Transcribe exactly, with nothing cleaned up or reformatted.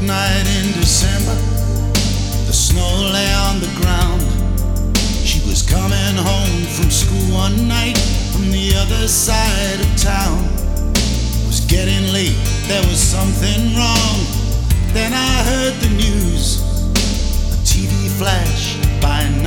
night in December. The snow lay on the ground. She was coming home from school one night from the other side of town. It was getting late, there was something wrong. Then I heard the news. A T V flash by night.